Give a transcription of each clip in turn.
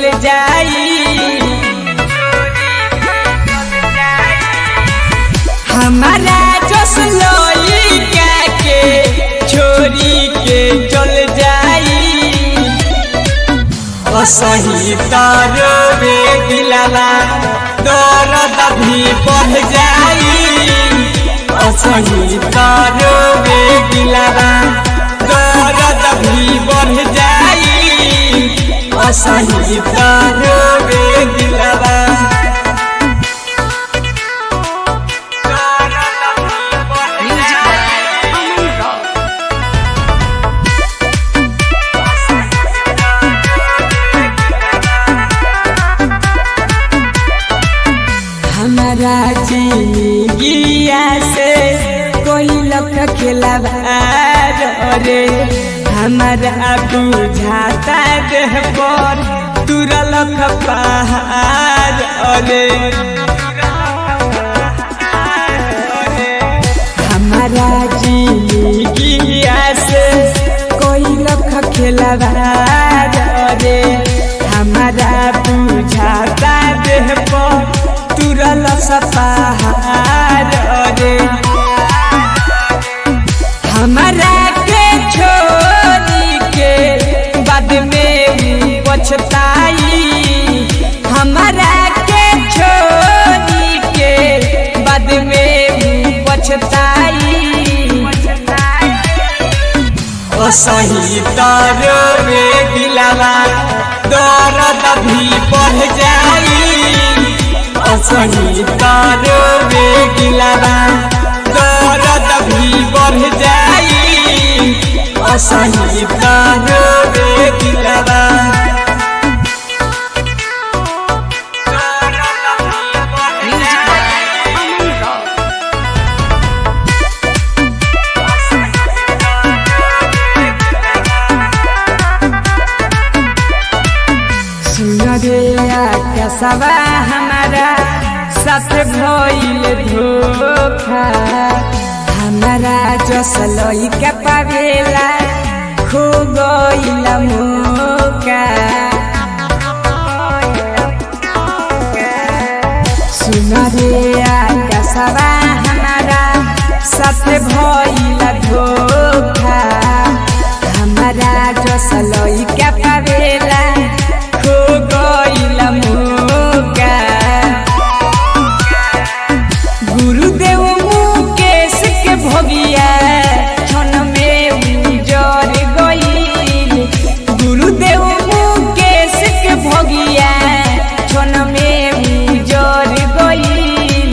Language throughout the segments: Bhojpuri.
जाई। हमारा जस लइका के छोरी के चल जाई। असही तारवे दिलवा दर्द भी बढ़ जाई। असही तारवे दिलवा दर्द भी बढ़ जाई। असही तारवे दिलवा हमारा जिंदगिया से कोई लख खिलवार रे। हमारा बुझाता देह पर तुरा लख पहाड़ रे। हमारा जिंदगिया से कोई लख खिलवार रे। हमारा बुझाता देह पर तुरल सपहार रे। हमारा के छोरी के बाद में पछताई। हमारा के छोरी के बाद में पछताई। असही तारवे दिलवा दर्द भी बढ़ जाई। असही तारवे दिलवा दर्द भी बढ़ जाई। असही तारवे दिलवा सवा हमारा साथ भइल धोखा। हमारा जस लइका पावेला खो गइल मौका। सुन रे आकाशवा हमारा साथ भइल धोखा। हमारा जस लइका पावेला खो गइल मौका। गुरुदेव मुकेश के भोगिया क्षण में उजर गइल। गुरुदेव मुकेश के भोगिया क्षण में उजर गइल।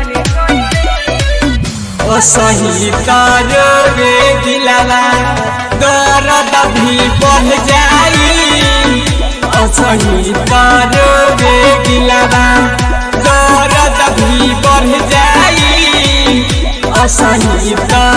असही तारवे दिलवा दर्द भी बढ़ जाई। असही तारवे दिलवा दर्द भी बढ़ जाई। असही